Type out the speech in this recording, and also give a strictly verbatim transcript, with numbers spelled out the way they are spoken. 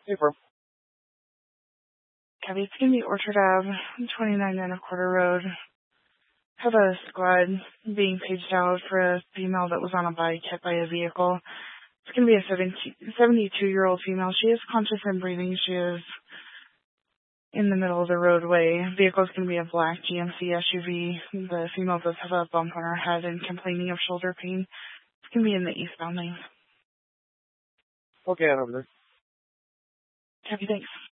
Hey, bro. Copy. It's going to be Orchard Ave, twenty-nine and a quarter road. Have a squad being paged out for a female that was on a bike hit by a vehicle. It's going to be a seventy-two-year-old female. She is conscious and breathing. She is in the middle of the roadway. Vehicle is going to be a black G M C S U V. The female does have a bump on her head and complaining of shoulder pain. It's going to be in the eastbound lane. Okay, I'm over there. Copy. Thanks.